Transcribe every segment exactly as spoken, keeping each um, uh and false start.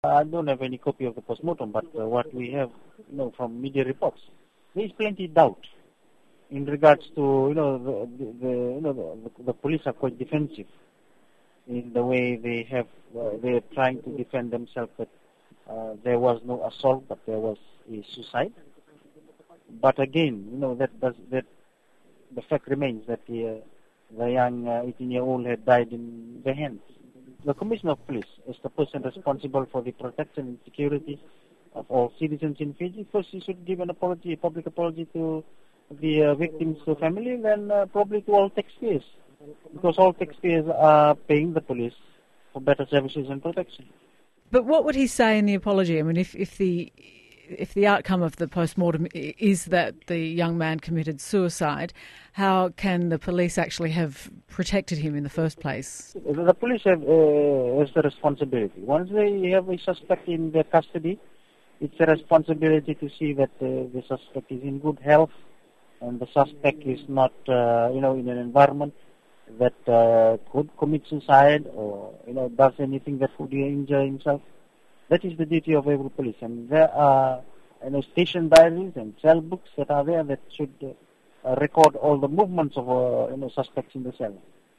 I don't have any copy of the postmortem, but uh, what we have, you know, from media reports, there is plenty of doubt in regards to, you know, the, the, the you know, the, the police are quite defensive in the way they have, uh, they're trying to defend themselves that uh, there was no assault, but there was a suicide. But again, you know, that does that. The fact remains that the uh, the young eighteen-year-old had died in the hands. The Commissioner of Police is the person responsible for the protection and security of all citizens in Fiji. First, he should give an apology, a public apology to the uh, victims' family, and then uh, probably to all taxpayers, because all taxpayers are paying the police for better services and protection. But what would he say in the apology? I mean, if, if the if the outcome of the post-mortem is that the young man committed suicide, how can the police actually have protected him in the first place? The police have uh, has the responsibility. Once they have a suspect in their custody, it's a responsibility to see that uh, the suspect is in good health and the suspect is not, uh, you know, in an environment that uh, could commit suicide or, you know, does anything that could injure himself. That is the duty of every police, and there are, you know, station diaries and cell books that are there that should uh, record all the movements of, uh, you know, suspects in the cell.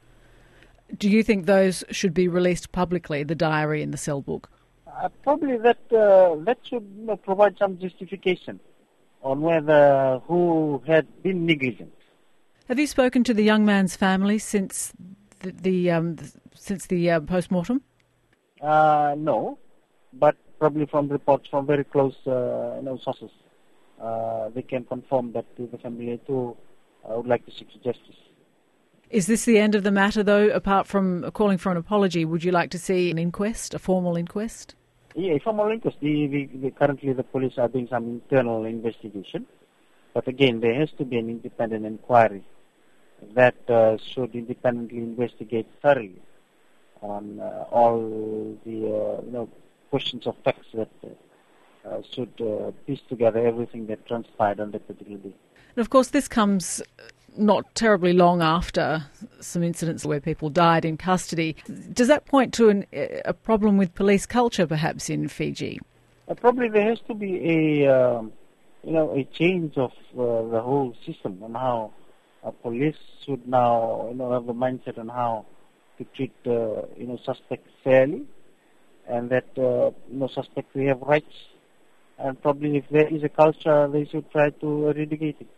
Do you think those should be released publicly, the diary and the cell book? Uh, probably that uh, that should, you know, provide some justification on whether who had been negligent. Have you spoken to the young man's family since the, the um, since the uh, post-mortem? Uh, no. But probably from reports from very close, uh, you know, sources, uh, they can confirm that the family too uh, would like to seek justice. Is this the end of the matter, though? Apart from calling for an apology, would you like to see an inquest, a formal inquest? Yeah, a formal inquest. The, the, the, currently, the police are doing some internal investigation, but again, there has to be an independent inquiry that uh, should independently investigate thoroughly on uh, all the, uh, you know, questions of facts that uh, uh, should uh, piece together everything that transpired on that particular day. And of course, this comes not terribly long after some incidents where people died in custody. Does that point to an, a problem with police culture, perhaps, in Fiji? Uh, probably there has to be a, um, you know, a change of uh, the whole system on how uh, police should now, you know, have the mindset on how to treat, uh, you know, suspects fairly. And that, uh, you know, suspects, we have rights, and probably if there is a culture, they should try to eradicate it.